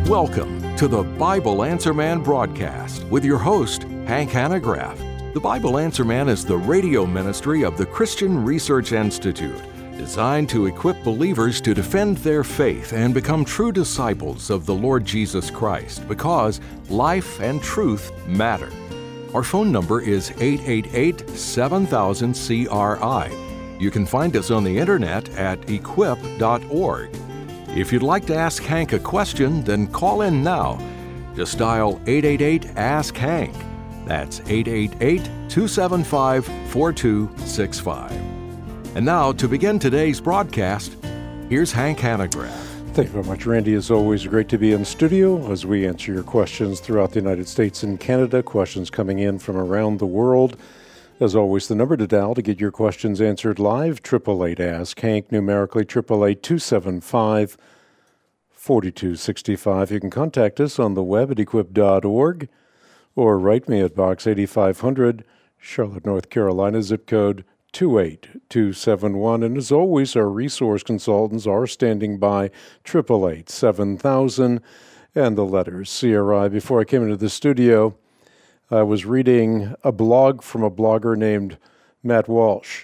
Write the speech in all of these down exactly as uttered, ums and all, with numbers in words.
Welcome to the Bible Answer Man broadcast with your host, Hank Hanegraaff. The Bible Answer Man is the radio ministry of the Christian Research Institute, designed to equip believers to defend their faith and become true disciples of the Lord Jesus Christ, because life and truth matter. Our phone number is eight eight eight, seven thousand, C R I. You can find us on the internet at equip dot org. If you'd like to ask Hank a question, then call in now. Just dial eight eight eight, ask Hank. That's eight eight eight, two seven five, four two six five. And now, to begin today's broadcast, here's Hank Hanegraaff. Thank you very much, Randy. It's always great to be in studio as we answer your questions throughout the United States and Canada, questions coming in from around the world. As always, the number to dial to get your questions answered live, eight eight eight, ask Hank, numerically eight eight eight, two seven five, four two six five. You can contact us on the web at equip dot org or write me at Box eighty-five hundred, Charlotte, North Carolina, zip code two eight two seven one. And as always, our resource consultants are standing by, eight eight eight, seven thousand, and the letters C R I. Before I came into the studio, I was reading a blog from a blogger named Matt Walsh.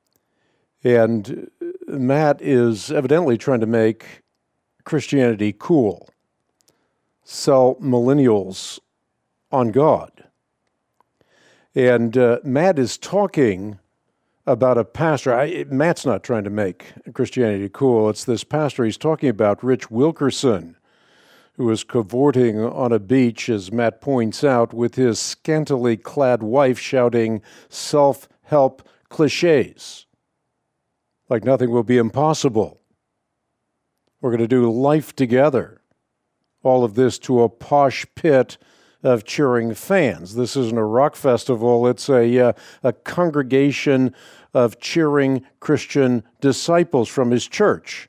And Matt is evidently trying to make Christianity cool, sell millennials on God. And uh, Matt is talking about a pastor. I, Matt's not trying to make Christianity cool. It's this pastor he's talking about, Rich Wilkerson, who was cavorting on a beach, as Matt points out, with his scantily clad wife shouting self-help cliches, like nothing will be impossible. We're going to do life together. All of this to a posh pit of cheering fans. This isn't a rock festival. It's a, uh, a congregation of cheering Christian disciples from his church.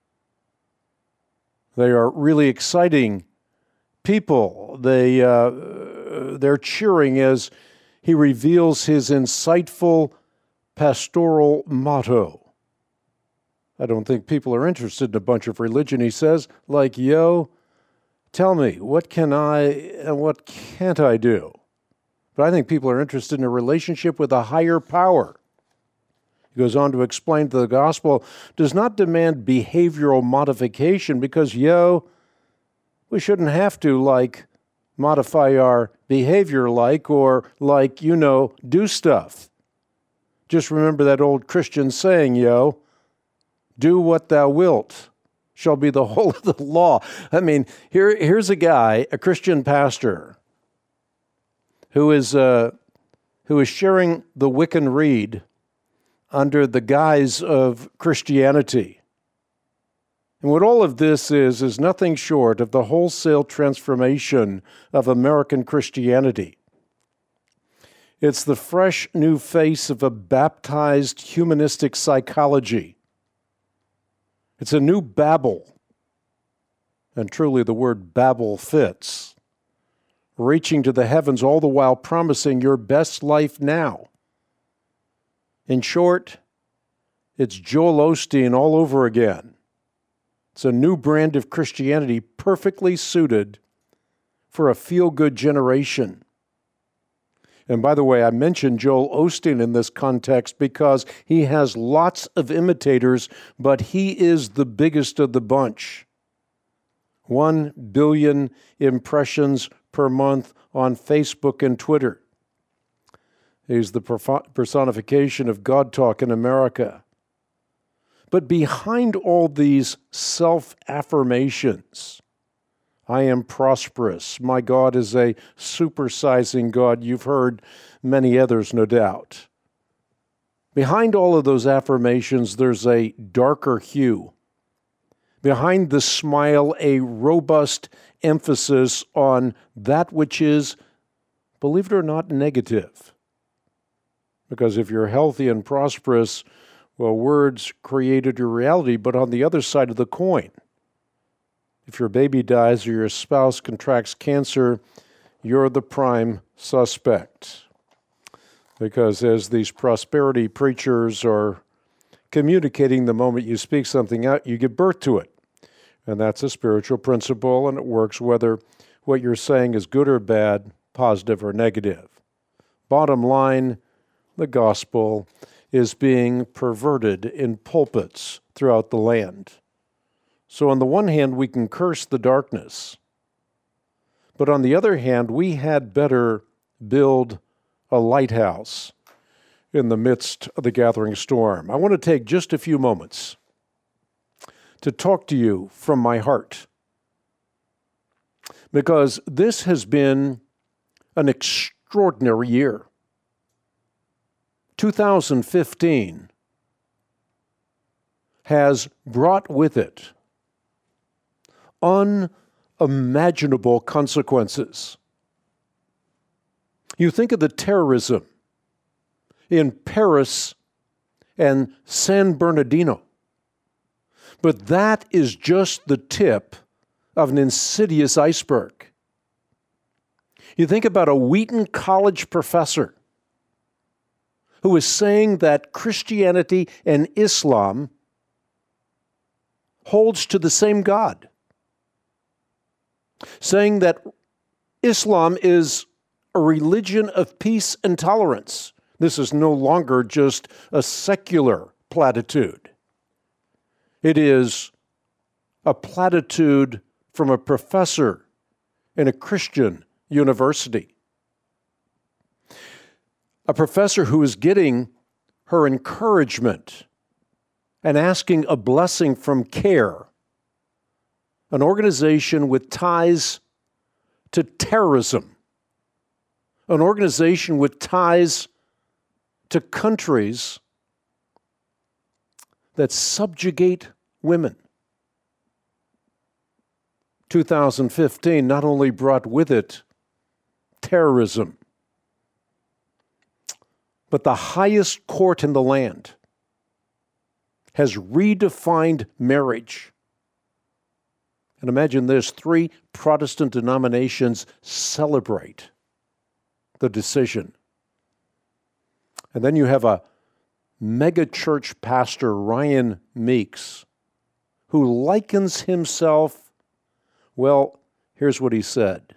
They are really exciting people. They, uh, they're cheering as he reveals his insightful pastoral motto. I don't think people are interested in a bunch of religion, he says, like, yo, tell me, what can I and what can't I do? But I think people are interested in a relationship with a higher power. He goes on to explain that the gospel does not demand behavioral modification because, yo, we shouldn't have to, like, modify our behavior like or, like, you know, do stuff. Just remember that old Christian saying, yo, do what thou wilt shall be the whole of the law. I mean, here, here's a guy, a Christian pastor, who is, uh, who is sharing the Wiccan Rede under the guise of Christianity. And what all of this is, is nothing short of the wholesale transformation of American Christianity. It's the fresh new face of a baptized humanistic psychology. It's a new Babel, and truly the word Babel fits, reaching to the heavens all the while promising your best life now. In short, it's Joel Osteen all over again. It's a new brand of Christianity perfectly suited for a feel-good generation. And by the way, I mentioned Joel Osteen in this context because he has lots of imitators, but he is the biggest of the bunch. One billion impressions per month on Facebook and Twitter. He's the personification of God talk in America. But behind all these self-affirmations, I am prosperous, my God is a supersizing God, you've heard many others, no doubt. Behind all of those affirmations, there's a darker hue. Behind the smile, a robust emphasis on that which is, believe it or not, negative. Because if you're healthy and prosperous, well, words created your reality, but on the other side of the coin, if your baby dies or your spouse contracts cancer, you're the prime suspect. Because as these prosperity preachers are communicating, the moment you speak something out, you give birth to it. And that's a spiritual principle, and it works whether what you're saying is good or bad, positive or negative. Bottom line, the gospel is being perverted in pulpits throughout the land. So on the one hand, we can curse the darkness, but on the other hand, we had better build a lighthouse in the midst of the gathering storm. I want to take just a few moments to talk to you from my heart, because this has been an extraordinary year. two thousand fifteen has brought with it unimaginable consequences. You think of the terrorism in Paris and San Bernardino, but that is just the tip of an insidious iceberg. You think about a Wheaton College professor who is saying that Christianity and Islam holds to the same God, saying that Islam is a religion of peace and tolerance. This is no longer just a secular platitude. It is a platitude from a professor in a Christian university. A professor who is getting her encouragement and asking a blessing from CARE, an organization with ties to terrorism, an organization with ties to countries that subjugate women. two thousand fifteen not only brought with it terrorism, but the highest court in the land has redefined marriage. And imagine this, three Protestant denominations celebrate the decision. And then you have a megachurch pastor, Ryan Meeks, who likens himself, well, here's what he said.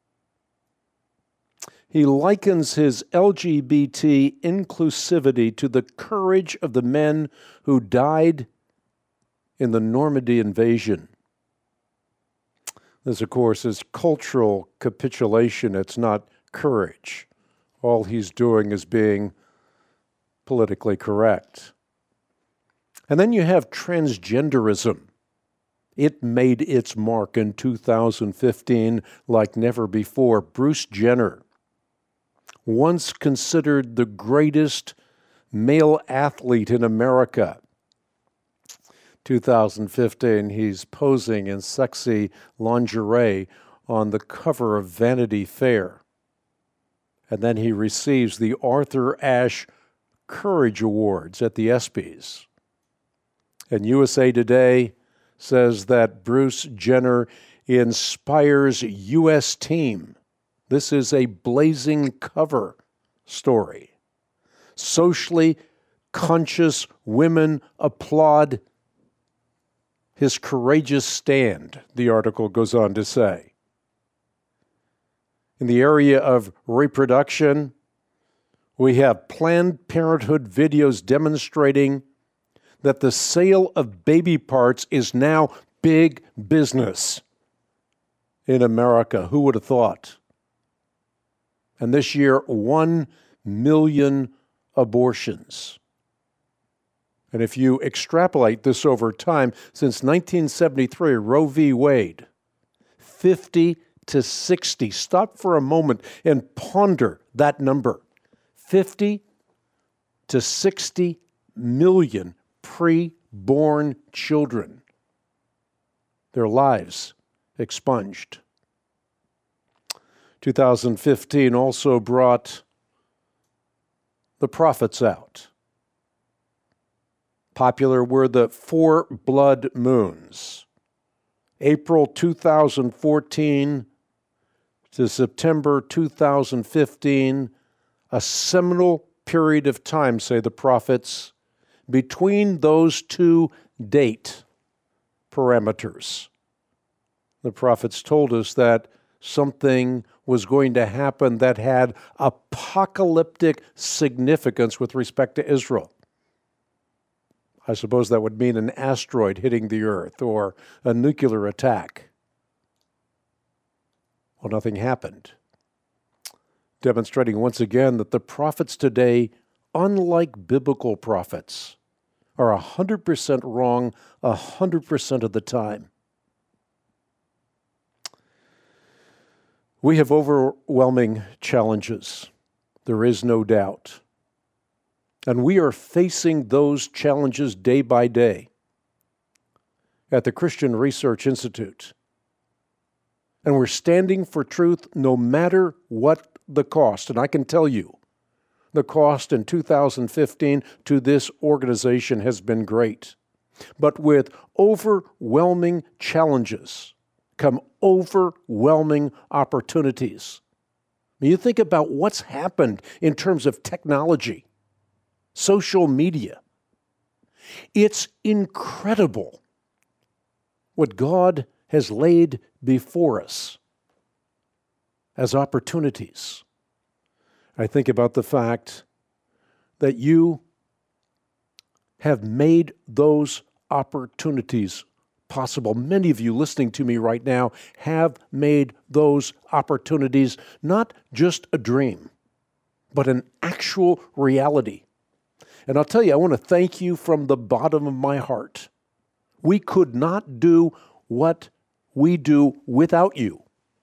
He likens his L G B T inclusivity to the courage of the men who died in the Normandy invasion. This, of course, is cultural capitulation. It's not courage. All he's doing is being politically correct. And then you have transgenderism. It made its mark in two thousand fifteen like never before. Bruce Jenner, once considered the greatest male athlete in America, two thousand fifteen, he's posing in sexy lingerie on the cover of Vanity Fair. And then he receives the Arthur Ashe Courage Awards at the ESPYs. And U S A Today says that Bruce Jenner inspires U S team. This is a blazing cover story. Socially conscious women applaud his courageous stand, the article goes on to say. In the area of reproduction, we have Planned Parenthood videos demonstrating that the sale of baby parts is now big business in America. Who would have thought? And this year, one million abortions. And if you extrapolate this over time, since nineteen seventy-three, Roe v. Wade, fifty to sixty. Stop for a moment and ponder that number. fifty to sixty million pre-born children. Their lives expunged. two thousand fifteen also brought the prophets out. Popular were the four blood moons. April two thousand fourteen to September two thousand fifteen, a seminal period of time, say the prophets, between those two date parameters. The prophets told us that something was going to happen that had apocalyptic significance with respect to Israel. I suppose that would mean an asteroid hitting the earth or a nuclear attack. Well, nothing happened, demonstrating once again that the prophets today, unlike biblical prophets, are one hundred percent wrong one hundred percent of the time. We have overwhelming challenges, there is no doubt. And we are facing those challenges day by day at the Christian Research Institute. And we're standing for truth no matter what the cost. And I can tell you, the cost in two thousand fifteen to this organization has been great. But with overwhelming challenges come overwhelming opportunities. When you think about what's happened in terms of technology, social media, it's incredible what God has laid before us as opportunities. I think about the fact that you have made those opportunities possible. Many of you listening to me right now have made those opportunities not just a dream, but an actual reality. And I'll tell you, I want to thank you from the bottom of my heart. We could not do what we do without you.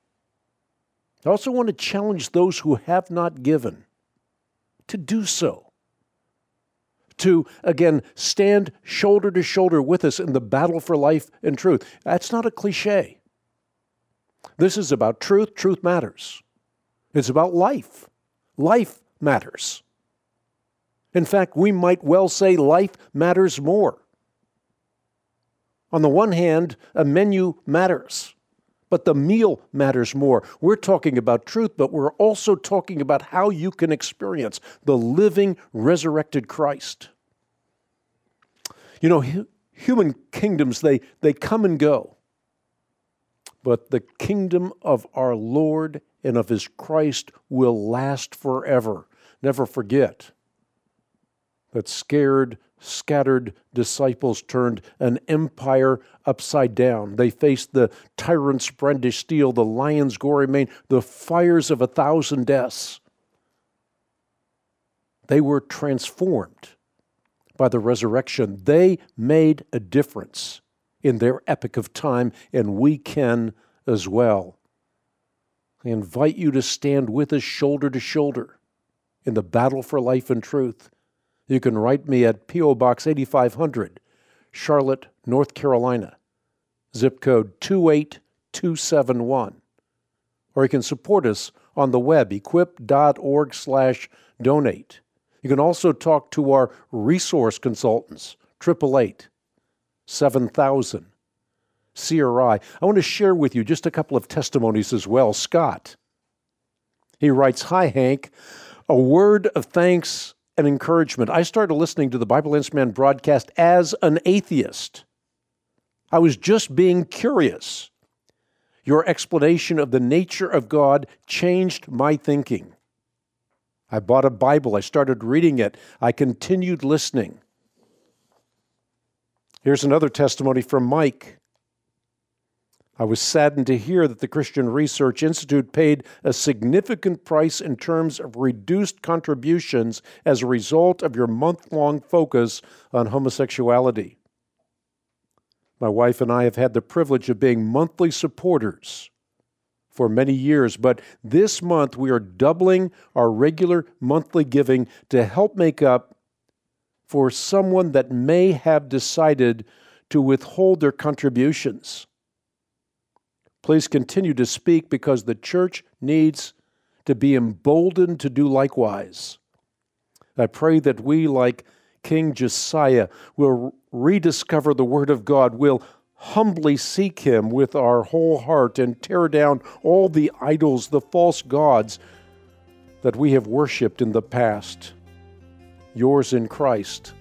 I also want to challenge those who have not given to do so. To, again, stand shoulder to shoulder with us in the battle for life and truth. That's not a cliche. This is about truth. Truth matters. It's about life. Life matters. In fact, we might well say life matters more. On the one hand, a menu matters, but the meal matters more. We're talking about truth, but we're also talking about how you can experience the living, resurrected Christ. You know, hu- human kingdoms, they, they come and go. But the kingdom of our Lord and of His Christ will last forever. Never forget that scared, scattered disciples turned an empire upside down. They faced the tyrant's brandished steel, the lion's gory mane, the fires of a thousand deaths. They were transformed by the resurrection. They made a difference in their epoch of time, and we can as well. I invite you to stand with us shoulder to shoulder in the battle for life and truth. You can write me at P O Box eighty-five hundred, Charlotte, North Carolina, zip code two eight two seven one. Or you can support us on the web, equip.org slash donate. You can also talk to our resource consultants, eight eight eight, seven thousand, C R I. I want to share with you just a couple of testimonies as well. Scott, he writes, "Hi, Hank. A word of thanks and encouragement. I started listening to the Bible Answer Man broadcast as an atheist. I was just being curious. Your explanation of the nature of God changed my thinking. I bought a Bible. I started reading it. I continued listening." Here's another testimony from Mike. "I was saddened to hear that the Christian Research Institute paid a significant price in terms of reduced contributions as a result of your month-long focus on homosexuality. My wife and I have had the privilege of being monthly supporters for many years, but this month we are doubling our regular monthly giving to help make up for someone that may have decided to withhold their contributions. Please continue to speak because the church needs to be emboldened to do likewise. I pray that we, like King Josiah, will rediscover the Word of God, will humbly seek Him with our whole heart and tear down all the idols, the false gods that we have worshipped in the past. Yours in Christ,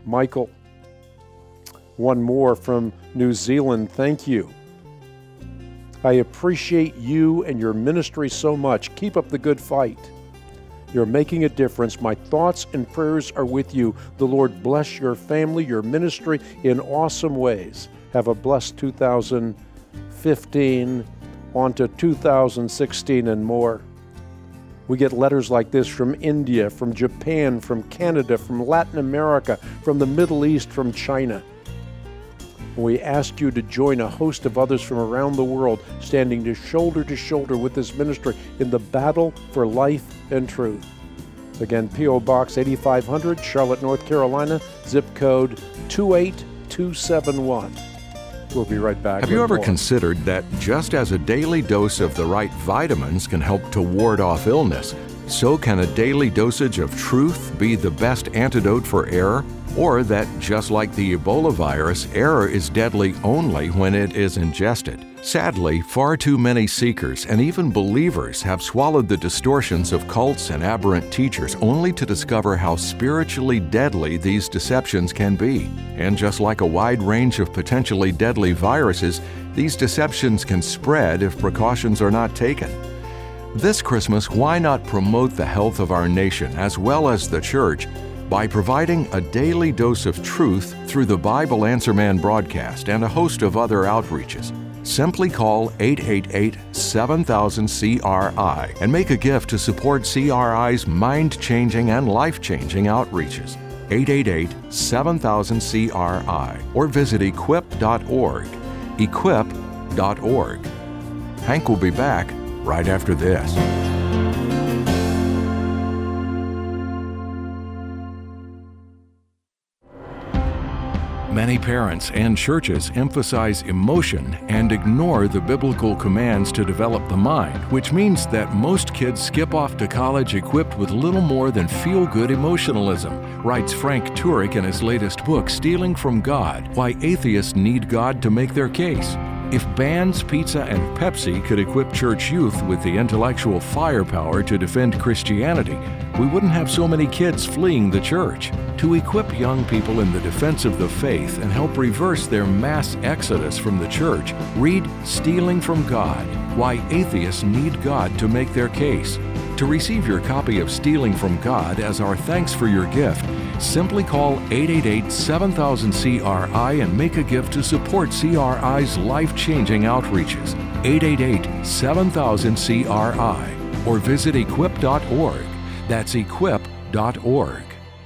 Michael." One more from New Zealand. Thank you. I appreciate you and your ministry so much. Keep up the good fight. You're making a difference. My thoughts and prayers are with you. The Lord bless your family, your ministry in awesome ways. Have a blessed two thousand fifteen, on to two thousand sixteen and more. We get letters like this from India, from Japan, from Canada, from Latin America, from the Middle East, from China. We ask you to join a host of others from around the world, standing to shoulder to shoulder with this ministry in the battle for life and truth. Again, P O. Box eighty-five hundred, Charlotte, North Carolina, zip code two eight two seven one. We'll be right back. Have you ever more. considered that just as a daily dose of the right vitamins can help to ward off illness, so can a daily dosage of truth be the best antidote for error? Or that, just like the Ebola virus, error is deadly only when it is ingested. Sadly, far too many seekers and even believers have swallowed the distortions of cults and aberrant teachers only to discover how spiritually deadly these deceptions can be. And just like a wide range of potentially deadly viruses, these deceptions can spread if precautions are not taken. This Christmas, why not promote the health of our nation as well as the church by providing a daily dose of truth through the Bible Answer Man broadcast and a host of other outreaches? Simply call eight eight eight, seven thousand, C R I and make a gift to support C R I's mind-changing and life-changing outreaches. eight eight eight, seven thousand, C R I or visit equip dot org. equip dot org. Hank will be back right after this. Many parents and churches emphasize emotion and ignore the biblical commands to develop the mind, which means that most kids skip off to college equipped with little more than feel-good emotionalism, writes Frank Turek in his latest book, Stealing from God: Why Atheists Need God to Make Their Case. If bands, pizza, and Pepsi could equip church youth with the intellectual firepower to defend Christianity, we wouldn't have so many kids fleeing the church. To equip young people in the defense of the faith and help reverse their mass exodus from the church, read Stealing from God: Why Atheists Need God to Make Their Case. To receive your copy of Stealing from God as our thanks for your gift, simply call eight eight eight, seven thousand, C R I and make a gift to support C R I's life-changing outreaches. eight eight eight, seven thousand, C R I or visit equip dot org. That's equip dot org.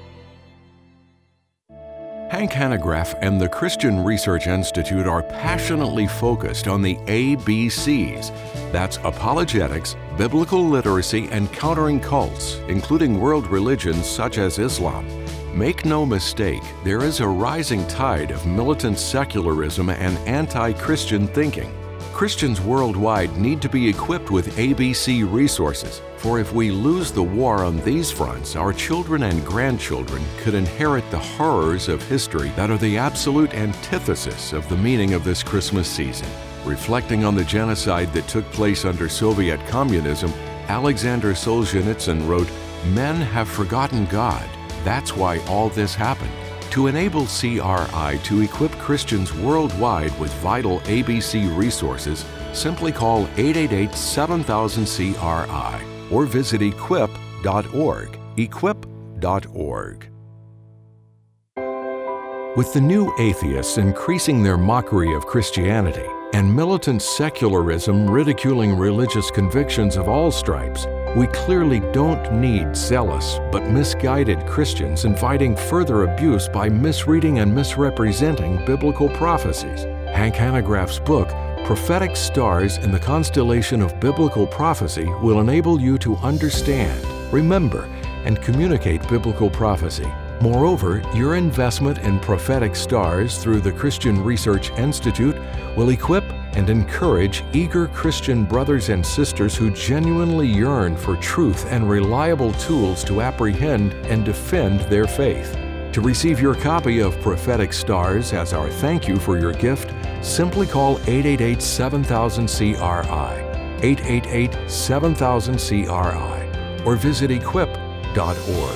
Hank Hanegraaff and the Christian Research Institute are passionately focused on the A B Cs. That's apologetics, biblical literacy, and countering cults, including world religions such as Islam. Make no mistake, there is a rising tide of militant secularism and anti-Christian thinking. Christians worldwide need to be equipped with A B C resources, for if we lose the war on these fronts, our children and grandchildren could inherit the horrors of history that are the absolute antithesis of the meaning of this Christmas season. Reflecting on the genocide that took place under Soviet communism, Alexander Solzhenitsyn wrote, "Men have forgotten God. That's why all this happened." To enable C R I to equip Christians worldwide with vital A B C resources, simply call eight eight eight, seven thousand, C R I or visit equip dot org. equip dot org. With the new atheists increasing their mockery of Christianity and militant secularism ridiculing religious convictions of all stripes, we clearly don't need zealous but misguided Christians inviting further abuse by misreading and misrepresenting biblical prophecies. Hank Hanegraaff's book, Prophetic Stars in the Constellation of Biblical Prophecy, will enable you to understand, remember, and communicate biblical prophecy. Moreover, your investment in prophetic stars through the Christian Research Institute will equip and encourage eager Christian brothers and sisters who genuinely yearn for truth and reliable tools to apprehend and defend their faith. To receive your copy of Prophetic Stars as our thank you for your gift, simply call eight eight eight, seven thousand, C R I, eight eight eight, seven thousand, C R I, or visit equip dot org.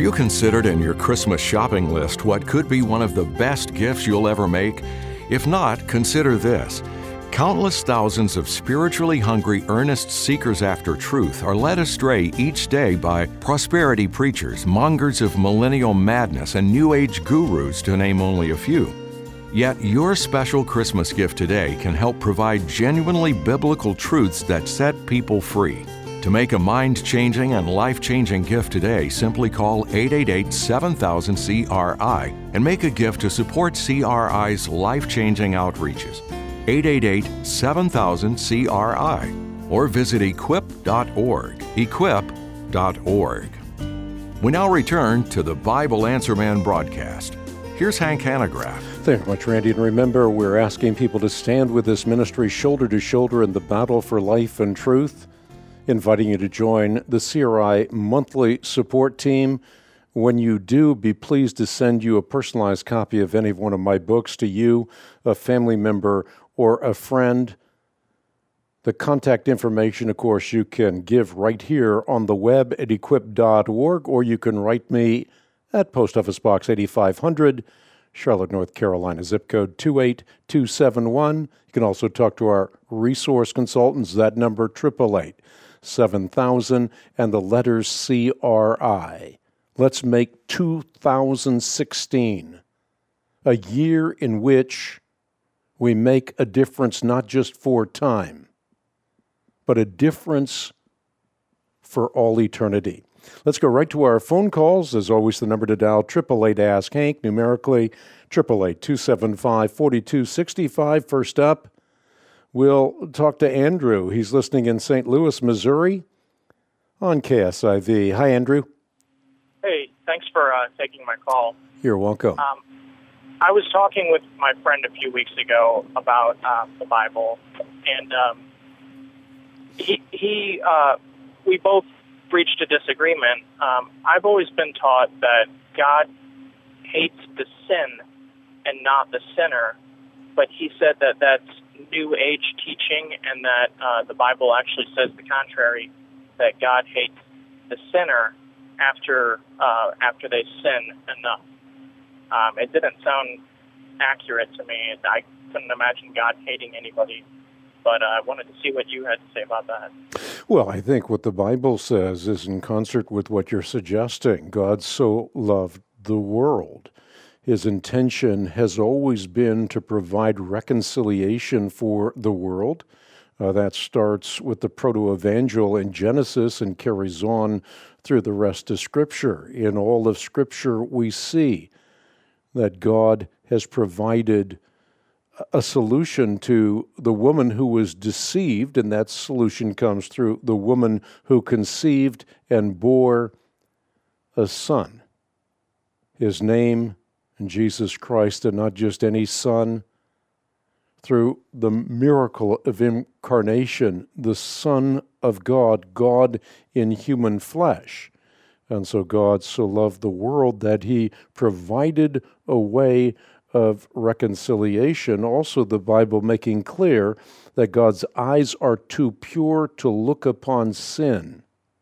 you considered in your Christmas shopping list what could be one of the best gifts you'll ever make? If not, consider this. Countless thousands of spiritually hungry, earnest seekers after truth are led astray each day by prosperity preachers, mongers of millennial madness, and New Age gurus, to name only a few. Yet your special Christmas gift today can help provide genuinely biblical truths that set people free. To make a mind-changing and life-changing gift today, simply call eight eight eight, seven thousand, C R I and make a gift to support C R I's life-changing outreaches. eight eight eight, seven thousand, C R I or visit equip dot org. equip dot org. We now return to the Bible Answer Man broadcast. Here's Hank Hanegraaff. Thank you much, Randy. And remember, we're asking people to stand with this ministry shoulder to shoulder in the battle for life and truth. Inviting you to join the C R I monthly support team. When you do, be pleased to send you a personalized copy of any one of my books to you, a family member, or a friend. The contact information, of course, you can give right here on the web at equip dot org, or you can write me at Post Office Box eighty-five hundred, Charlotte, North Carolina, zip code two eight two seven one. You can also talk to our resource consultants, that number, eight eight eight, seven thousand, and the letters C R I. Let's make two thousand sixteen a year in which we make a difference not just for time, but a difference for all eternity. Let's go right to our phone calls. As always, the number to dial, eight eight eight, ask Hank, numerically, eight eight eight, two seven five, four two six five. First up, we'll talk to Andrew. He's listening in Saint Louis, Missouri on K S I V. Hi, Andrew. Hey, thanks for uh, taking my call. You're welcome. Um, I was talking with my friend a few weeks ago about uh, the Bible, and um, he, he uh, we both reached a disagreement. Um, I've always been taught that God hates the sin and not the sinner, but he said that that's New Age teaching and that uh, the Bible actually says the contrary, that God hates the sinner after uh, after they sin enough. Um, it didn't sound accurate to me. I couldn't imagine God hating anybody, but uh, I wanted to see what you had to say about that. Well, I think what the Bible says is in concert with what you're suggesting. God so loved the world. His intention has always been to provide reconciliation for the world. Uh, that starts with the proto-evangel in Genesis and carries on through the rest of Scripture. In all of Scripture, we see that God has provided a solution to the woman who was deceived, and that solution comes through the woman who conceived and bore a son. His name, Jesus Christ, and not just any son. Through the miracle of incarnation, the Son of God, God in human flesh. And so God so loved the world that he provided a way of reconciliation. Also, the Bible making clear that God's eyes are too pure to look upon sin.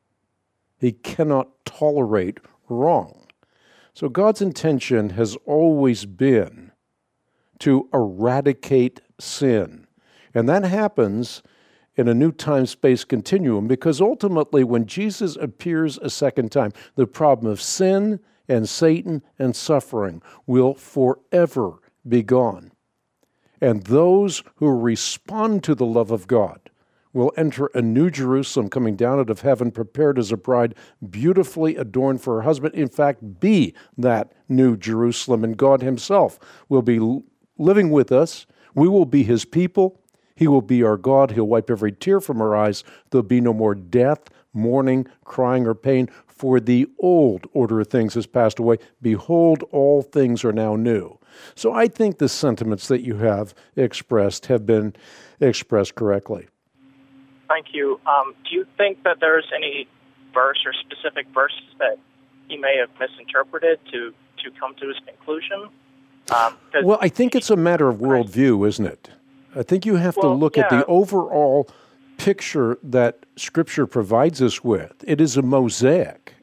He cannot tolerate wrong. So God's intention has always been to eradicate sin. And that happens in a new time-space continuum, because ultimately when Jesus appears a second time, the problem of sin and Satan and suffering will forever be gone. And those who respond to the love of God will enter a new Jerusalem coming down out of heaven, prepared as a bride, beautifully adorned for her husband. In fact, be that new Jerusalem, and God himself will be living with us. We will be his people. He will be our God. He'll wipe every tear from our eyes. There'll be no more death, mourning, crying, or pain, for the old order of things has passed away. Behold, all things are now new. So I think the sentiments that you have expressed have been expressed correctly. Thank you. Um, do you think that there's any verse or specific verses that he may have misinterpreted to, to come to his conclusion? Um, well, I think it's a matter of worldview, isn't it? I think you have well, to look yeah. at the overall picture that Scripture provides us with. It is a mosaic.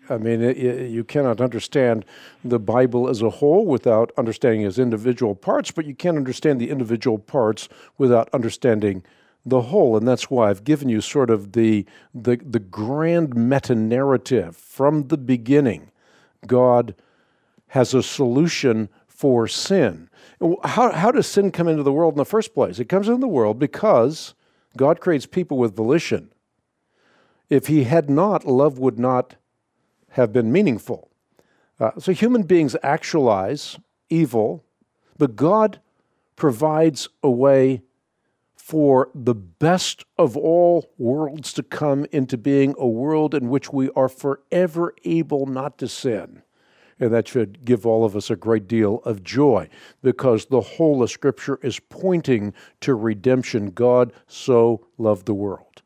I mean, it, it, you cannot understand the Bible as a whole without understanding its individual parts, but you can't understand the individual parts without understanding the whole. And that's why I've given you sort of the the, the grand meta-narrative. From the beginning, God has a solution for sin. How, how does sin come into the world in the first place? It comes into the world because God creates people with volition. If he had not, love would not have been meaningful. Uh, so human beings actualize evil, but God provides a way for the best of all worlds to come into being, a world in which we are forever able not to sin. And that should give all of us a great deal of joy, because the whole of Scripture is pointing to redemption. God so loved the world.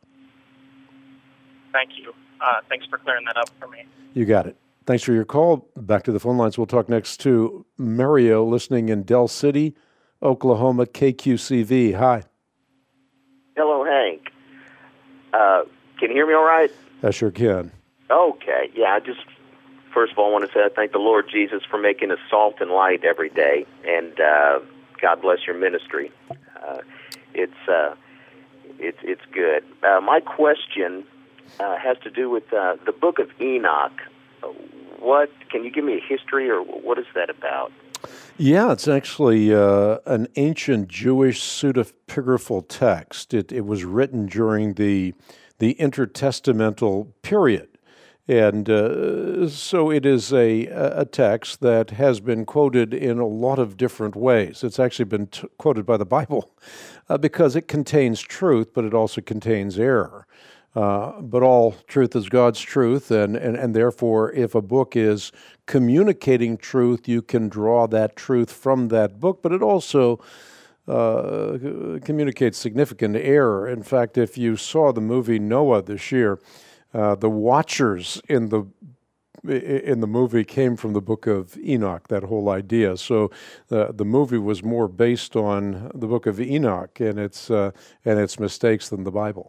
Thank you. Uh, thanks for clearing that up for me. You got it. Thanks for your call. Back to the phone lines. We'll talk next to Mario, listening in Del City, Oklahoma, K Q C V. Hi. Hello, Hank. Uh, can you hear me all right? I sure can. Okay. Yeah, I just, first of all, I want to say I thank the Lord Jesus for making us salt and light every day, and uh, God bless your ministry. Uh, it's, uh, it's, it's good. Uh, my question uh, has to do with uh, the book of Enoch. What, can you give me a history, or what is that about? Yeah, it's actually uh, an ancient Jewish pseudepigraphal text. It, it was written during the the intertestamental period. And uh, so it is a, a text that has been quoted in a lot of different ways. It's actually been t- quoted by the Bible uh, because it contains truth, but it also contains error. Uh, but all truth is God's truth, and, and, and therefore, if a book is communicating truth, you can draw that truth from that book, but it also uh, communicates significant error. In fact, if you saw the movie Noah this year, uh, the watchers in the in the movie came from the book of Enoch, that whole idea. So uh, the movie was more based on the book of Enoch and its uh, and its mistakes than the Bible.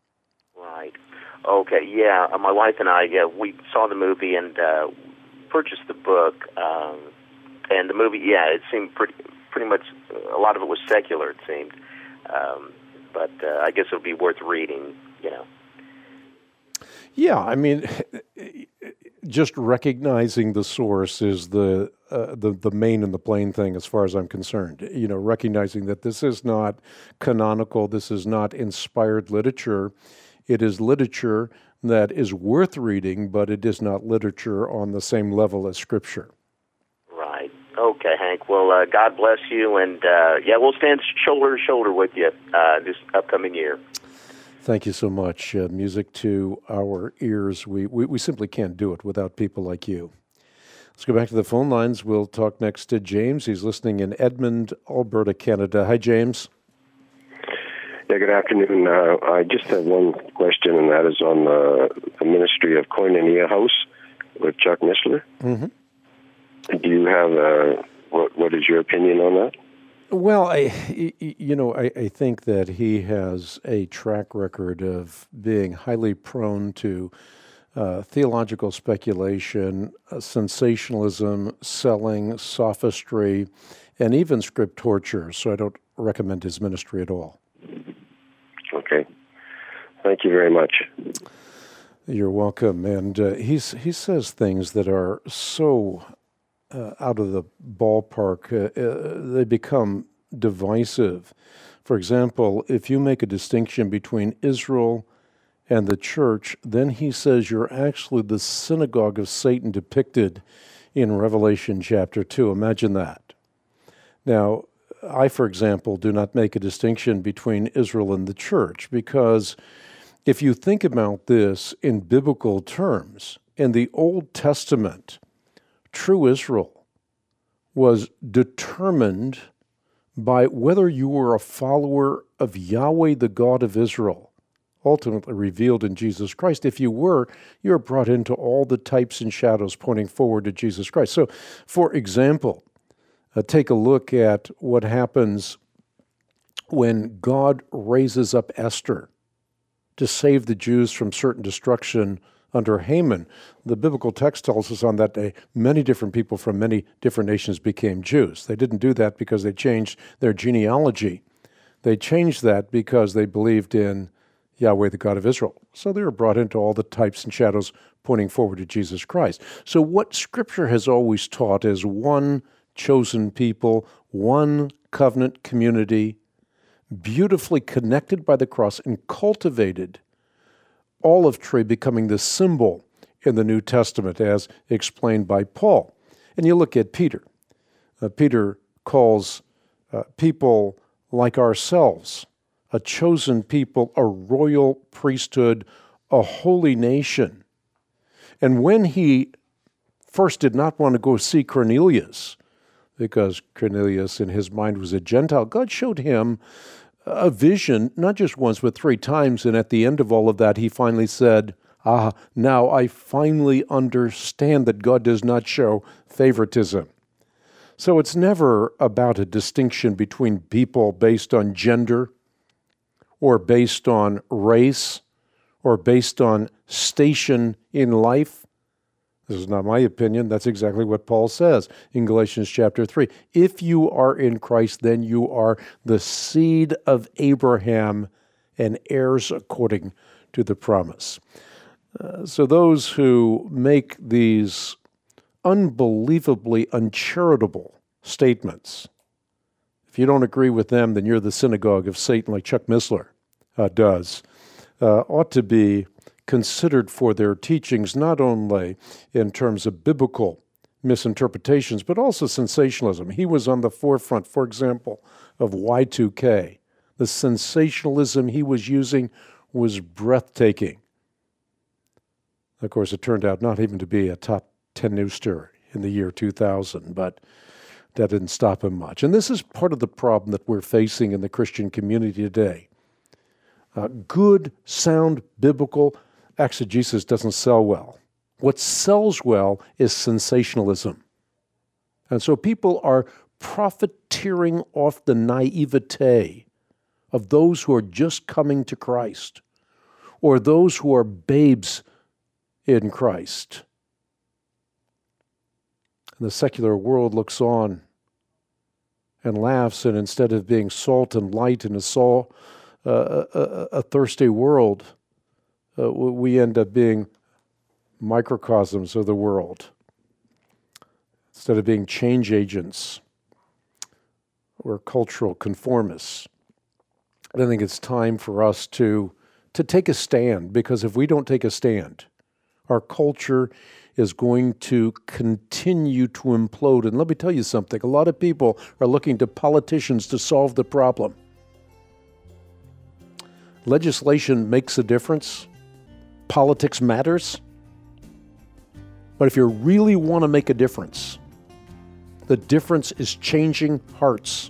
Okay, yeah. Uh, my wife and I, yeah, we saw the movie and uh, purchased the book. Um, and the movie, yeah, it seemed pretty, pretty much. A lot of it was secular, it seemed. Um, but uh, I guess it would be worth reading, you know. Yeah, I mean, just recognizing the source is the uh, the the main and the plain thing, as far as I'm concerned. You know, recognizing that this is not canonical, this is not inspired literature. It is literature that is worth reading, but it is not literature on the same level as Scripture. Right. Okay, Hank. Well, uh, God bless you, and uh, yeah, we'll stand shoulder to shoulder with you uh, this upcoming year. Thank you so much. Uh, music to our ears. We, we we simply can't do it without people like you. Let's go back to the phone lines. We'll talk next to James. He's listening in Edmond, Alberta, Canada. Hi, James. Yeah, good afternoon. Uh, I just have one question, and that is on the, the ministry of Koinonia House with Chuck Missler. Mm-hmm. Do you have a, what, what is your opinion on that? Well, I, you know, I, I think that he has a track record of being highly prone to uh, theological speculation, uh, sensationalism, selling, sophistry, and even script torture. So I don't recommend his ministry at all. Okay. Thank you very much. You're welcome. And uh, he's, he says things that are so uh, out of the ballpark. Uh, uh, they become divisive. For example, if you make a distinction between Israel and the church, then he says you're actually the synagogue of Satan depicted in Revelation chapter two. Imagine that. Now, I, for example, do not make a distinction between Israel and the church, because if you think about this in biblical terms, in the Old Testament, true Israel was determined by whether you were a follower of Yahweh, the God of Israel, ultimately revealed in Jesus Christ. If you were, you're brought into all the types and shadows pointing forward to Jesus Christ. So, for example, Uh, take a look at what happens when God raises up Esther to save the Jews from certain destruction under Haman. The biblical text tells us on that day, many different people from many different nations became Jews. They didn't do that because they changed their genealogy. They changed that because they believed in Yahweh, the God of Israel. So they were brought into all the types and shadows pointing forward to Jesus Christ. So what Scripture has always taught is one chosen people, one covenant community, beautifully connected by the cross and cultivated, olive tree becoming the symbol in the New Testament as explained by Paul. And you look at Peter. Uh, Peter calls uh, people like ourselves a chosen people, a royal priesthood, a holy nation. And when he first did not want to go see Cornelius, because Cornelius in his mind was a Gentile, God showed him a vision, not just once, but three times. And at the end of all of that, he finally said, ah, now I finally understand that God does not show favoritism. So it's never about a distinction between people based on gender or based on race or based on station in life. This is not my opinion. That's exactly what Paul says in Galatians chapter three. If you are in Christ, then you are the seed of Abraham and heirs according to the promise. Uh, so those who make these unbelievably uncharitable statements, if you don't agree with them, then you're the synagogue of Satan, like Chuck Missler uh, does, uh, ought to be considered for their teachings, not only in terms of biblical misinterpretations, but also sensationalism. He was on the forefront, for example, of Y two K. The sensationalism he was using was breathtaking. Of course, it turned out not even to be a top ten news story in the year two thousand, but that didn't stop him much. And this is part of the problem that we're facing in the Christian community today. Uh, good, sound, biblical exegesis doesn't sell well. What sells well is sensationalism. And so people are profiteering off the naivete of those who are just coming to Christ or those who are babes in Christ. And the secular world looks on and laughs, and instead of being salt and light in a, soul, uh, a, a, a thirsty world, Uh, we end up being microcosms of the world. Instead of being change agents, we're cultural conformists. I think it's time for us to, to take a stand, because if we don't take a stand, our culture is going to continue to implode. And let me tell you something, a lot of people are looking to politicians to solve the problem. Legislation makes a difference. Politics matters. But if you really want to make a difference, the difference is changing hearts.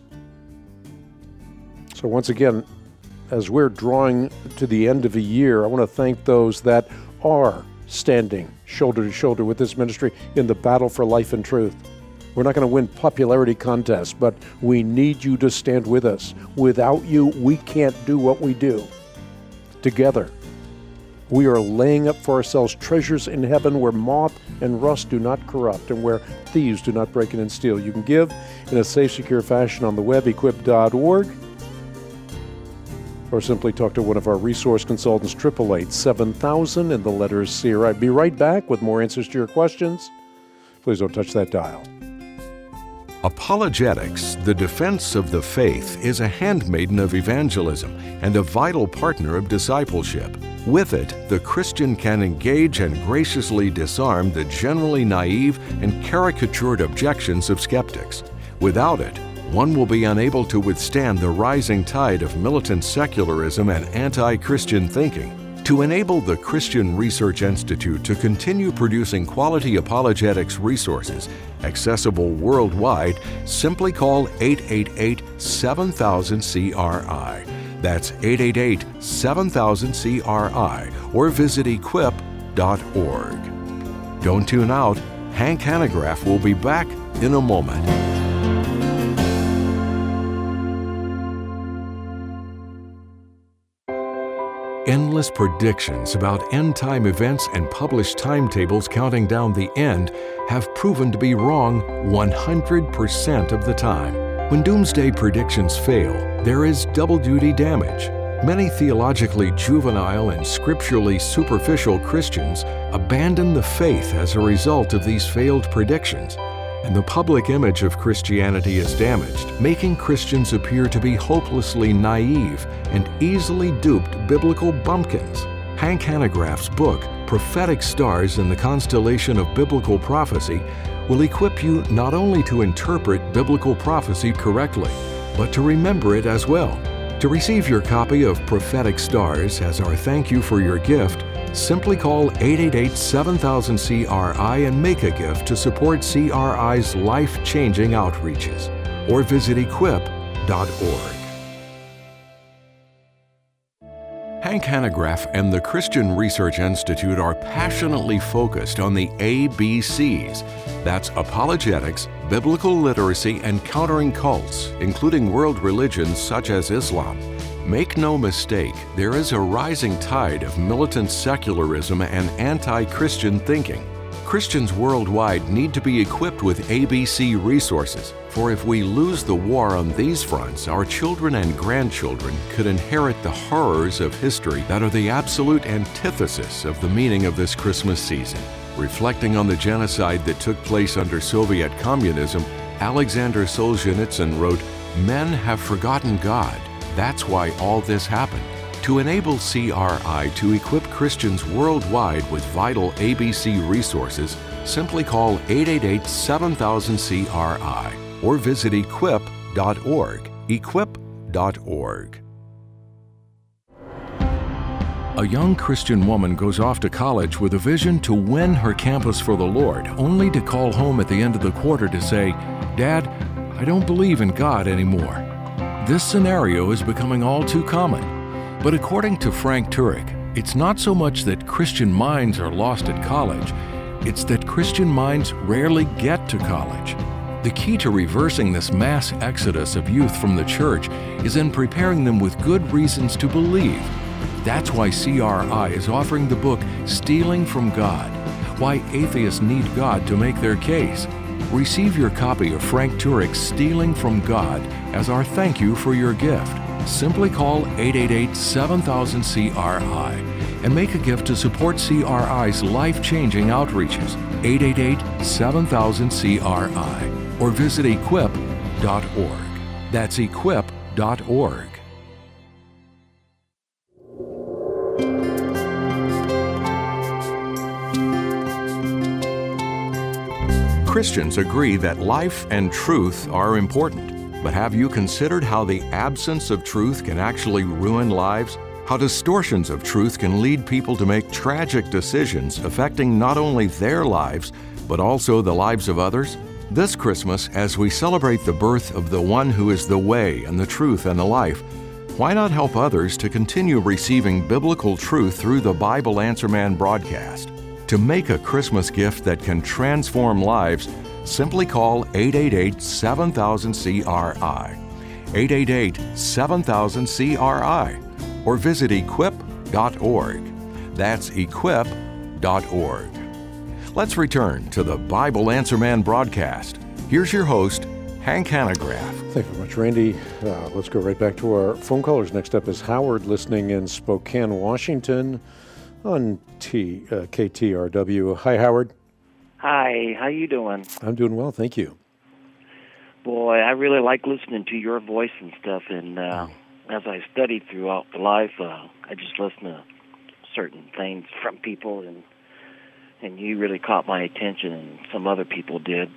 So once again, as we're drawing to the end of a year, I want to thank those that are standing shoulder to shoulder with this ministry in the battle for life and truth. We're not going to win popularity contests, but we need you to stand with us. Without you, we can't do what we do. Together, we are laying up for ourselves treasures in heaven where moth and rust do not corrupt and where thieves do not break in and steal. You can give in a safe, secure fashion on the web, equip dot org, or simply talk to one of our resource consultants, eight eight eight, seven thousand, and the letters C. I'll be right back with more answers to your questions. Please don't touch that dial. Apologetics, the defense of the faith, is a handmaiden of evangelism and a vital partner of discipleship. With it, the Christian can engage and graciously disarm the generally naive and caricatured objections of skeptics. Without it, one will be unable to withstand the rising tide of militant secularism and anti-Christian thinking. To enable the Christian Research Institute to continue producing quality apologetics resources, accessible worldwide, simply call eight eight eight, seven thousand, C R I. That's eight eight eight, seven thousand, C R I, or visit equip dot org. Don't tune out. Hank Hanegraaff will be back in a moment. Endless predictions about end-time events and published timetables counting down the end have proven to be wrong one hundred percent of the time. When doomsday predictions fail, there is double-duty damage. Many theologically juvenile and scripturally superficial Christians abandon the faith as a result of these failed predictions, and the public image of Christianity is damaged, making Christians appear to be hopelessly naive and easily duped biblical bumpkins. Hank Hanegraaff's book, Prophetic Stars in the Constellation of Biblical Prophecy, will equip you not only to interpret biblical prophecy correctly, but to remember it as well. To receive your copy of Prophetic Stars as our thank you for your gift, simply call eight eight eight, seven thousand, C R I and make a gift to support C R I's life-changing outreaches, or visit equip dot org. Hank Hanegraaff and the Christian Research Institute are passionately focused on the A B Cs. That's apologetics, biblical literacy, and countering cults, including world religions such as Islam. Make no mistake, there is a rising tide of militant secularism and anti-Christian thinking. Christians worldwide need to be equipped with A B C resources, for if we lose the war on these fronts, our children and grandchildren could inherit the horrors of history that are the absolute antithesis of the meaning of this Christmas season. Reflecting on the genocide that took place under Soviet communism, Alexander Solzhenitsyn wrote, "Men have forgotten God. That's why all this happened." To enable C R I to equip Christians worldwide with vital A B C resources, simply call eight eight eight, seven thousand, C R I or visit equip dot org. equip dot org. A young Christian woman goes off to college with a vision to win her campus for the Lord, only to call home at the end of the quarter to say, "Dad, I don't believe in God anymore." This scenario is becoming all too common. But according to Frank Turek, it's not so much that Christian minds are lost at college, it's that Christian minds rarely get to college. The key to reversing this mass exodus of youth from the church is in preparing them with good reasons to believe. That's why C R I is offering the book Stealing from God, Why Atheists Need God to Make Their Case. Receive your copy of Frank Turek's Stealing from God as our thank you for your gift. Simply call eight eight eight, seven thousand, C R I and make a gift to support C R I's life-changing outreaches. eight eight eight, seven thousand, C R I or visit equip dot org. That's equip dot org. Christians agree that life and truth are important. But have you considered how the absence of truth can actually ruin lives? How distortions of truth can lead people to make tragic decisions affecting not only their lives, but also the lives of others? This Christmas, as we celebrate the birth of the one who is the way and the truth and the life, why not help others to continue receiving biblical truth through the Bible Answer Man broadcast? To make a Christmas gift that can transform lives, simply call eight eight eight, seven thousand, C R I, eight eight eight, seven thousand, C R I, or visit equip dot org. That's equip dot org. Let's return to the Bible Answer Man broadcast. Here's your host, Hank Hanegraaff. Thank you very much, Randy. Uh, let's go right back to our phone callers. Next up is Howard, listening in Spokane, Washington, on T, uh, K T R W. Hi, Howard. Hi, how you doing? I'm doing well, thank you. Boy, I really like listening to your voice and stuff, and uh, as I studied throughout the life, uh, I just listen to certain things from people, and and you really caught my attention, and some other people did.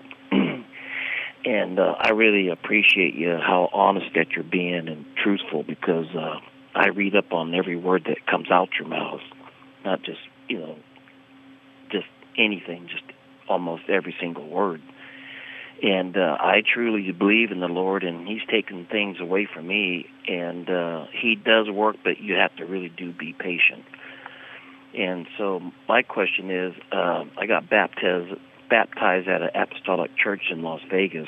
And uh, I really appreciate you, how honest that you're being and truthful, because uh, I read up on every word that comes out your mouth, not just, you know, just anything, just almost every single word. And uh, I truly believe in the Lord, and He's taken things away from me, and uh, He does work, but you have to really do be patient. And so my question is, uh, I got baptized baptized at an apostolic church in Las Vegas,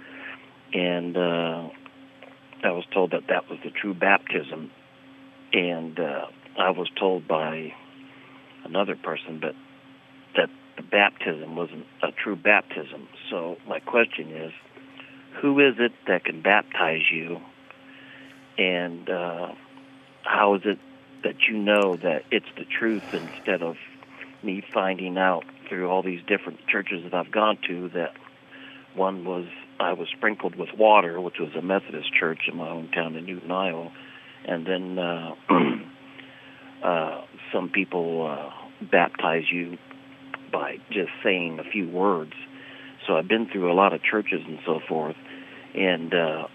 and uh, I was told that that was the true baptism. And uh, I was told by another person, but that the baptism wasn't a true baptism. So my question is, who is it that can baptize you, and uh, how is it that you know that it's the truth instead of me finding out through all these different churches that I've gone to that one was I was sprinkled with water, which was a Methodist church in my hometown in Newton, Iowa, and then uh, uh, some people uh, baptize you by just saying a few words. So I've been through a lot of churches and so forth, and uh,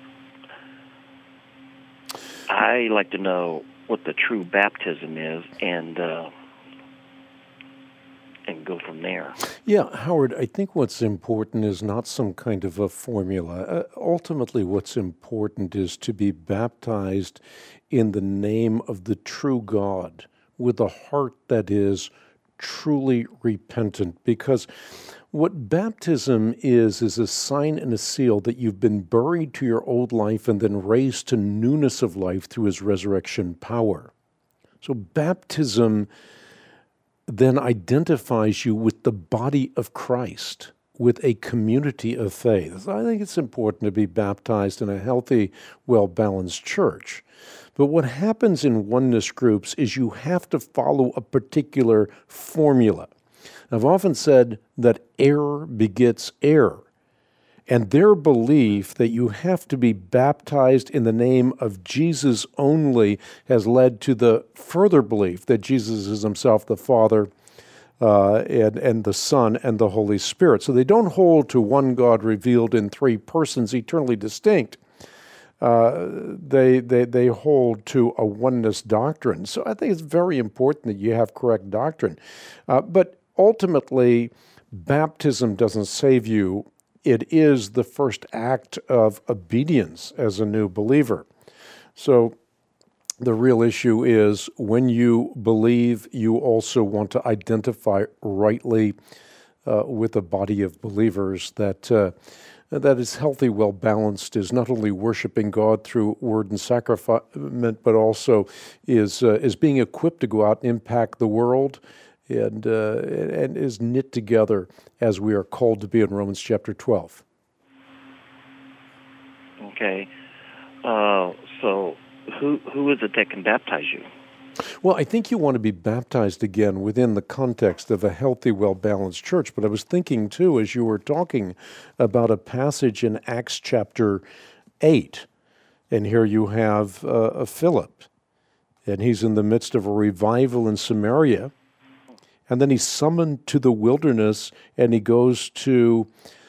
I like to know what the true baptism is, and uh, and go from there. Yeah, Howard, I think what's important is not some kind of a formula. Uh, ultimately, what's important is to be baptized in the name of the true God with a heart that is truly repentant, because what baptism is is a sign and a seal that you've been buried to your old life and then raised to newness of life through his resurrection power. So baptism then identifies you with the body of Christ, with a community of faith. I think it's important to be baptized in a healthy, well-balanced church. But what happens in oneness groups is you have to follow a particular formula. I've often said that error begets error, and their belief that you have to be baptized in the name of Jesus only has led to the further belief that Jesus is himself the Father uh, and, and the Son and the Holy Spirit. So they don't hold to one God revealed in three persons eternally distinct. Uh, they, they, they hold to a oneness doctrine. So I think it's very important that you have correct doctrine. Uh, but ultimately, baptism doesn't save you. It is the first act of obedience as a new believer. So the real issue is when you believe, you also want to identify rightly uh, with a body of believers that uh, that is healthy, well-balanced, is not only worshiping God through word and sacrament, but also is uh, is being equipped to go out and impact the world, and uh, and is knit together as we are called to be in Romans chapter twelve. Okay. Uh, so who who is it that can baptize you? Well, I think you want to be baptized again within the context of a healthy, well-balanced church. But I was thinking, too, as you were talking about a passage in Acts chapter eight, and here you have uh, Philip, and he's in the midst of a revival in Samaria, and then he's summoned to the wilderness, and he goes to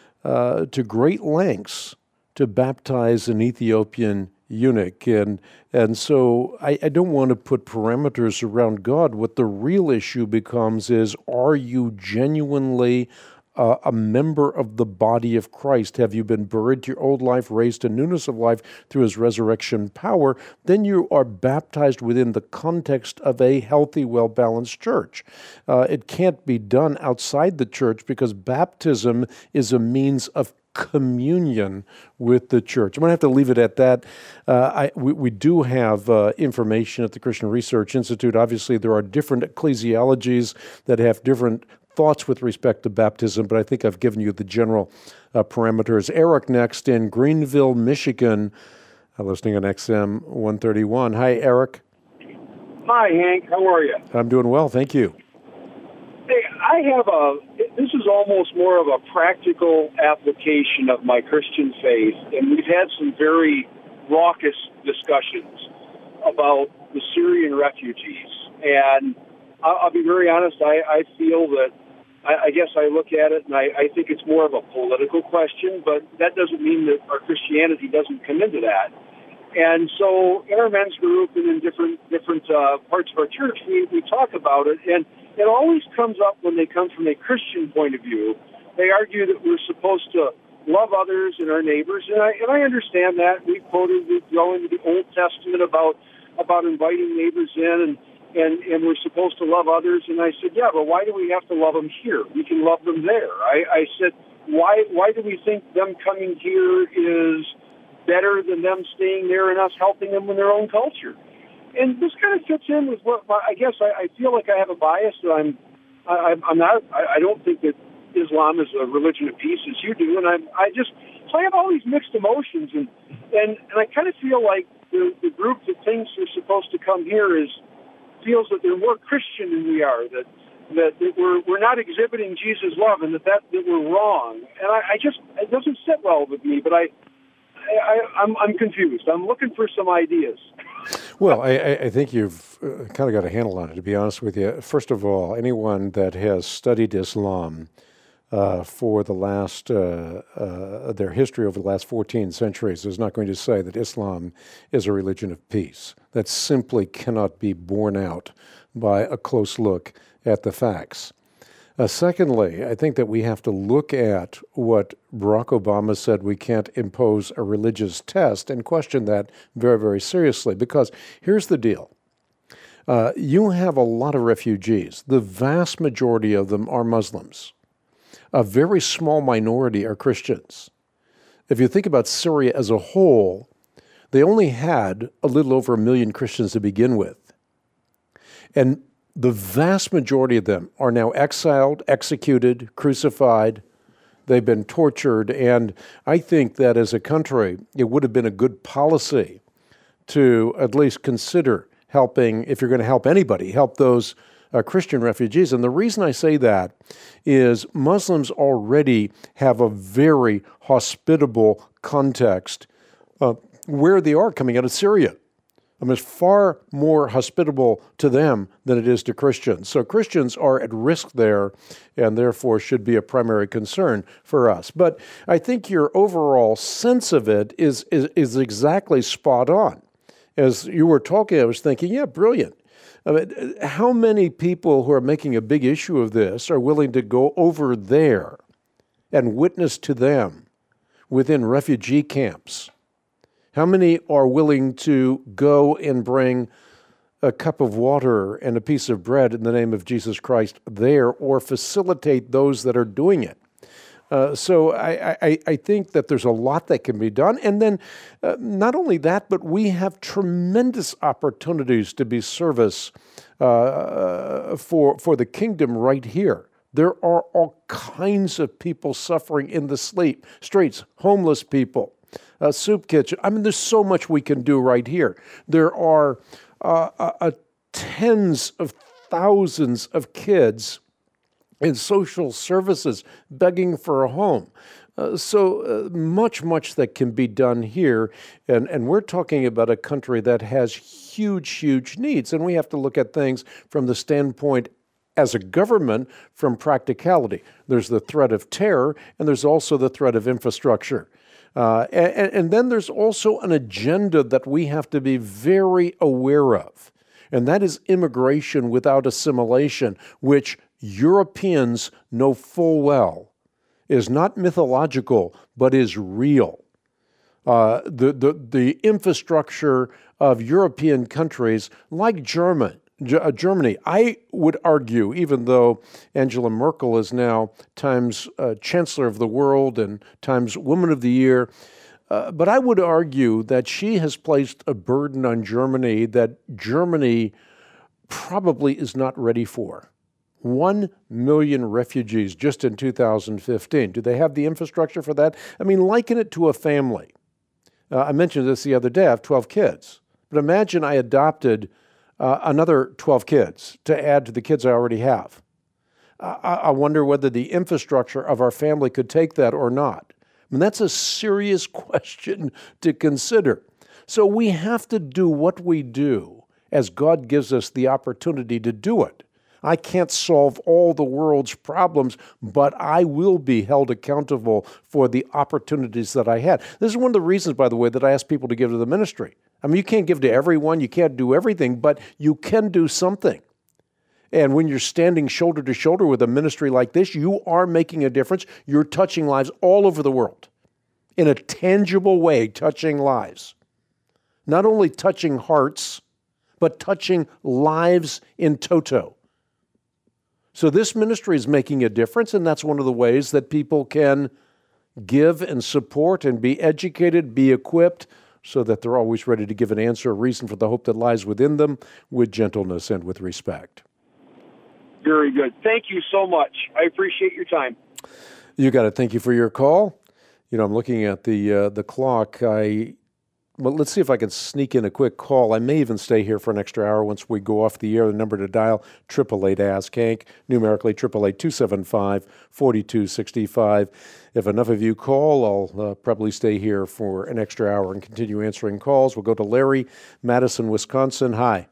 uh, to great lengths to baptize an Ethiopian eunuch. And and so I, I don't want to put parameters around God. What the real issue becomes is, are you genuinely uh, a member of the body of Christ? Have you been buried to your old life, raised to newness of life through his resurrection power? Then you are baptized within the context of a healthy, well-balanced church. Uh, it can't be done outside the church, because baptism is a means of communion with the church. I'm going to have to leave it at that. Uh, I, we, we do have uh, information at the Christian Research Institute. Obviously, there are different ecclesiologies that have different thoughts with respect to baptism, but I think I've given you the general uh, parameters. Eric next in Greenville, Michigan, uh, listening on X M one thirty-one. Hi, Eric. Hi, Hank. How are you? I'm doing well, thank you. Hey, I have a, this is almost more of a practical application of my Christian faith, and we've had some very raucous discussions about the Syrian refugees. And I'll, I'll be very honest, I, I feel that, I, I guess I look at it and I, I think it's more of a political question, but that doesn't mean that our Christianity doesn't come into that. And so in our men's group and in different different uh, parts of our church, we, we talk about it, and it always comes up when they come from a Christian point of view. They argue that we're supposed to love others and our neighbors, and I and I understand that. We quoted, we go into the Old Testament about about inviting neighbors in, and, and, and we're supposed to love others. And I said, yeah, but why do we have to love them here? We can love them there. I, I said, why why do we think them coming here is better than them staying there and us helping them in their own culture? and this kind of fits in with what I guess I, I feel like I have a bias that I'm I, I'm not I, I don't think that Islam is a religion of peace as you do, and I'm I just so I have all these mixed emotions, and and, and I kind of feel like the, the group that thinks they're supposed to come here is feels that they're more Christian than we are, that that, that we're we're not exhibiting Jesus' love, and that, that that we're wrong. And I, I just it doesn't sit well with me. But I, I I'm I'm confused. I'm looking for some ideas. Well, I, I think you've uh, kind of got a handle on it, to be honest with you. First of all, anyone that has studied Islam uh, for the last, uh, uh, their history over the last fourteen centuries is not going to say that Islam is a religion of peace. That simply cannot be borne out by a close look at the facts. Uh, secondly, I think that we have to look at what Barack Obama said, we can't impose a religious test, and question that very, very seriously. Because here's the deal. Uh, you have a lot of refugees. The vast majority of them are Muslims. A very small minority are Christians. If you think about Syria as a whole, they only had a little over a million Christians to begin with. And the vast majority of them are now exiled, executed, crucified. They've been tortured. And I think that as a country, it would have been a good policy to at least consider helping, if you're going to help anybody, help those uh, Christian refugees. And the reason I say that is Muslims already have a very hospitable context uh, where they are coming out of Syria. I mean, it's far more hospitable to them than it is to Christians. So Christians are at risk there and therefore should be a primary concern for us. But I think your overall sense of it is, is, is exactly spot on. As you were talking, I was thinking, yeah, brilliant. I mean, how many people who are making a big issue of this are willing to go over there and witness to them within refugee camps? How many are willing to go and bring a cup of water and a piece of bread in the name of Jesus Christ there, or facilitate those that are doing it? Uh, so I, I, I think that there's a lot that can be done. And then uh, not only that, but we have tremendous opportunities to be service uh, for, for the kingdom right here. There are all kinds of people suffering in the sleep, streets, homeless people. A soup kitchen. I mean, there's so much we can do right here. There are uh, uh, tens of thousands of kids in social services begging for a home. Uh, so uh, much, much that can be done here. And, and we're talking about a country that has huge, huge needs. And we have to look at things from the standpoint as a government from practicality. There's the threat of terror, and there's also the threat of infrastructure. Uh, and, and then there's also an agenda that we have to be very aware of, and that is immigration without assimilation, which Europeans know full well is not mythological, but is real. Uh, the, the, the infrastructure of European countries like German, Germany, I would argue, even though Angela Merkel is now Times uh, Chancellor of the World and Times Woman of the Year, uh, but I would argue that she has placed a burden on Germany that Germany probably is not ready for. One million refugees just in two thousand fifteen. Do they have the infrastructure for that? I mean, liken it to a family. Uh, I mentioned this the other day. I have twelve kids. But imagine I adopted Uh, another twelve kids to add to the kids I already have. I, I wonder whether the infrastructure of our family could take that or not. I mean, that's a serious question to consider. So we have to do what we do as God gives us the opportunity to do it. I can't solve all the world's problems, but I will be held accountable for the opportunities that I had. This is one of the reasons, by the way, that I ask people to give to the ministry. I mean, you can't give to everyone, you can't do everything, but you can do something. And when you're standing shoulder to shoulder with a ministry like this, you are making a difference. You're touching lives all over the world in a tangible way, touching lives. Not only touching hearts, but touching lives in toto. So this ministry is making a difference, and that's one of the ways that people can give and support and be educated, be equipped so that they're always ready to give an answer, a reason for the hope that lies within them, with gentleness and with respect. Very good. Thank you so much. I appreciate your time. You got it. Thank you for your call. You know, I'm looking at the uh, the clock. I well, let's see if I can sneak in a quick call. I may even stay here for an extra hour once we go off the air. The number to dial, eight eight eight, ask Hank, numerically eight eight eight, two seven five, four two six five. If enough of you call, I'll uh, probably stay here for an extra hour and continue answering calls. We'll go to Larry, Madison, Wisconsin. Hi.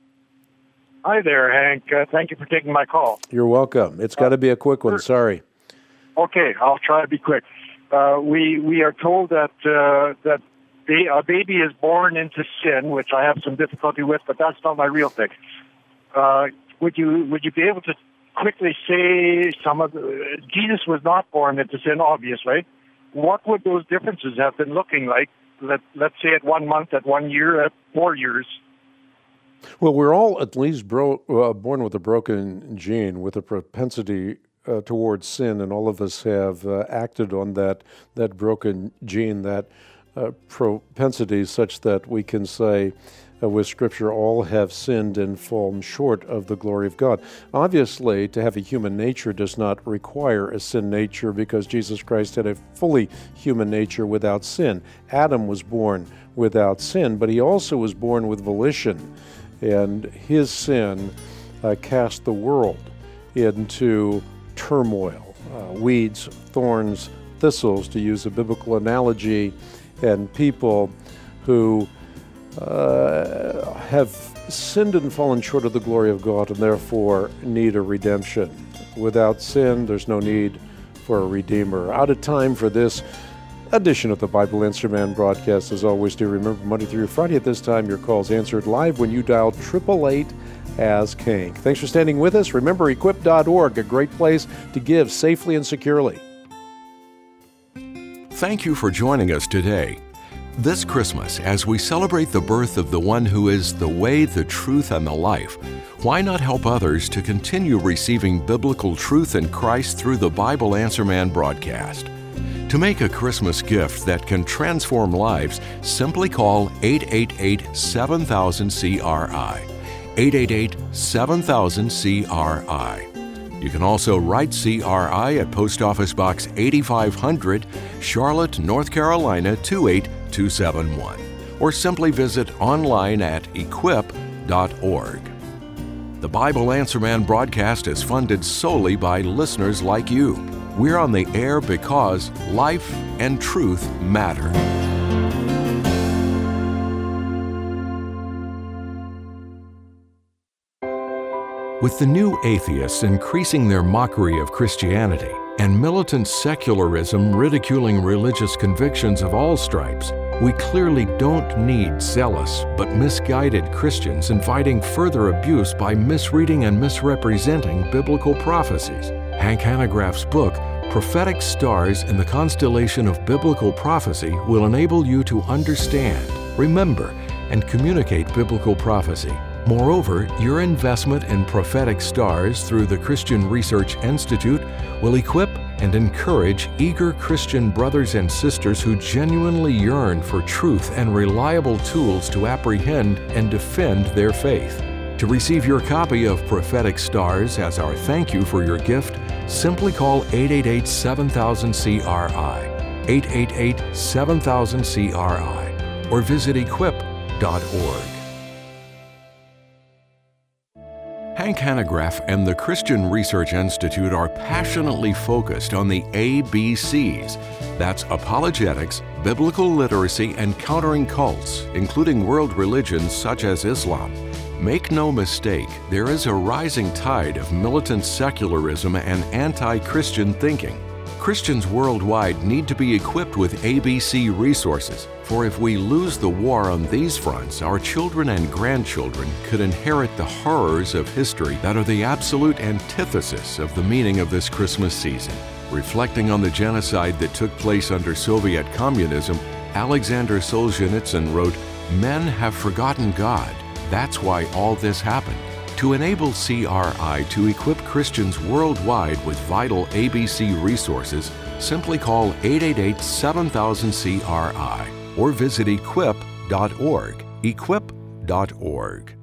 Hi there, Hank. Uh, thank you for taking my call. You're welcome. It's got to be a quick one. Sorry. Okay, I'll try to be quick. Uh, we we are told that uh, that ba- a baby is born into sin, which I have some difficulty with, but that's not my real thing. Uh, would you would you be able to quickly say some of the, Jesus was not born into sin, obviously. What would those differences have been looking like? Let let's say at one month, at one year, at four years. Well, we're all at least bro- uh, born with a broken gene, with a propensity uh, towards sin, and all of us have uh, acted on that that broken gene, that uh, propensity, such that we can say uh, with Scripture, all have sinned and fallen short of the glory of God. Obviously, to have a human nature does not require a sin nature, because Jesus Christ had a fully human nature without sin. Adam was born without sin, but he also was born with volition. And his sin uh, cast the world into turmoil, uh, weeds, thorns, thistles, to use a biblical analogy, and people who uh, have sinned and fallen short of the glory of God and therefore need a redemption. Without sin, there's no need for a Redeemer. Out of time for this edition of the Bible Answer Man broadcast. As always, do remember Monday through Friday at this time, your call's answered live when you dial eight eight eight, ask Hank. Thanks for standing with us. Remember, equip dot org, a great place to give safely and securely. Thank you for joining us today. This Christmas, as we celebrate the birth of the one who is the way, the truth, and the life, why not help others to continue receiving biblical truth in Christ through the Bible Answer Man broadcast? To make a Christmas gift that can transform lives, simply call eight eight eight, seven thousand, C R I. eight eight eight, seven thousand, C R I. You can also write C R I at Post Office Box eighty-five hundred, Charlotte, North Carolina two eight two seven one, or simply visit online at equip dot org. The Bible Answer Man broadcast is funded solely by listeners like you. We're on the air because life and truth matter. With the new atheists increasing their mockery of Christianity and militant secularism ridiculing religious convictions of all stripes, we clearly don't need zealous but misguided Christians inviting further abuse by misreading and misrepresenting biblical prophecies. Hank Hanegraaff's book, Prophetic Stars in the Constellation of Biblical Prophecy, will enable you to understand, remember, and communicate biblical prophecy. Moreover, your investment in prophetic stars through the Christian Research Institute will equip and encourage eager Christian brothers and sisters who genuinely yearn for truth and reliable tools to apprehend and defend their faith. To receive your copy of Prophetic Stars as our thank you for your gift, simply call eight eight eight, seven thousand, C R I, eight eight eight, seven thousand, C R I, or visit equip dot org. Hank Hanegraaff and the Christian Research Institute are passionately focused on the A B Cs. That's apologetics, biblical literacy, and countering cults, including world religions such as Islam. Make no mistake, there is a rising tide of militant secularism and anti-Christian thinking. Christians worldwide need to be equipped with A B C resources, for if we lose the war on these fronts, our children and grandchildren could inherit the horrors of history that are the absolute antithesis of the meaning of this Christmas season. Reflecting on the genocide that took place under Soviet communism, Alexander Solzhenitsyn wrote, "Men have forgotten God. That's why all this happened." To enable C R I to equip Christians worldwide with vital A B C resources, simply call eight eight eight, seven thousand, C R I or visit equip dot org. equip dot org.